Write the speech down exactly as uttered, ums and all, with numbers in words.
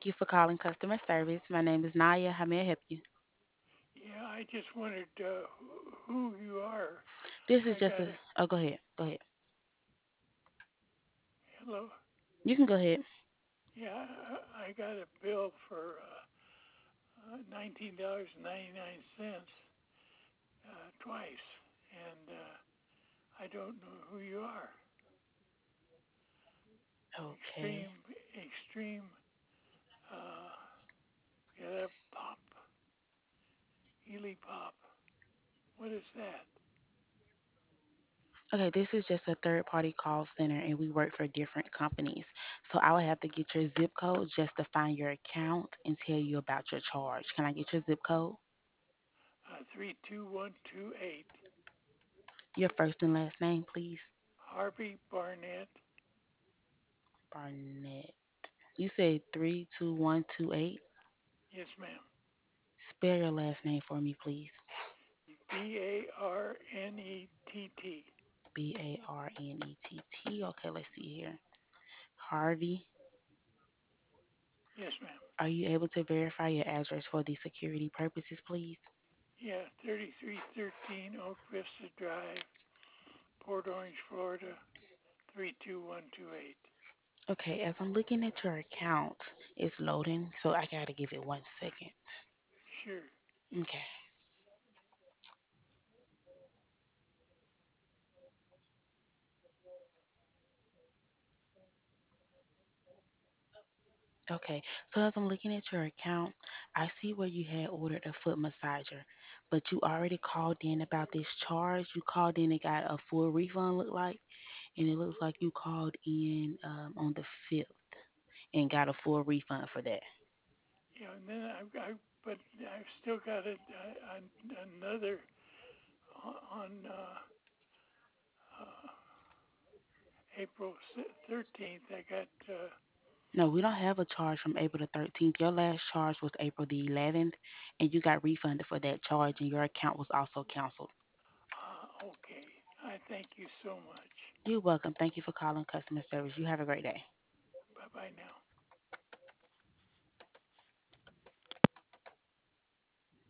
Thank you for calling customer service. My name is Naya. How may I help you? Yeah, I just wondered uh, who who you are. This is I just got a. a Oh, go ahead. Go ahead. hello. You can go ahead. Yeah, I I got a bill for uh, uh, nineteen dollars and ninety nine cents uh, twice, and uh, I don't know who you are. Okay. Extreme, extreme. Uh, yeah, that pop, Ely pop. What is that? Okay, this is just a third party call center and we work for different companies. So I would have to get your zip code just to find your account and tell you about your charge. Can I get your zip code? Uh, three two one two eight. Your first and last name, please. Harvey Barnett. Barnett. You said three two one two eight. Yes, ma'am. Spell your last name for me, please. B A R N E T T. B A R N E T T. Okay, let's see here. Harvey. Yes, ma'am. Are you able to verify your address for the security purposes, please? Yeah, thirty-three thirteen Oak Vista Drive, Port Orange, Florida, three two one two eight. Okay, as I'm looking at your account, it's loading, so I gotta give it one second. Sure. Okay. Okay, so as I'm looking at your account, I see where you had ordered a foot massager, but you already called in about this charge. You called in and got a full refund, look like, and it looks like you called in um, on the fifth and got a full refund for that. Yeah, and then I've got, but I've still got a, a, another on uh, uh, April thirteenth. I got, uh, No, we don't have a charge from April the thirteenth. Your last charge was April the eleventh, and you got refunded for that charge, and your account was also canceled. uh, okay. I thank you so much. You're welcome. Thank you for calling customer service. You have a great day. Bye bye now.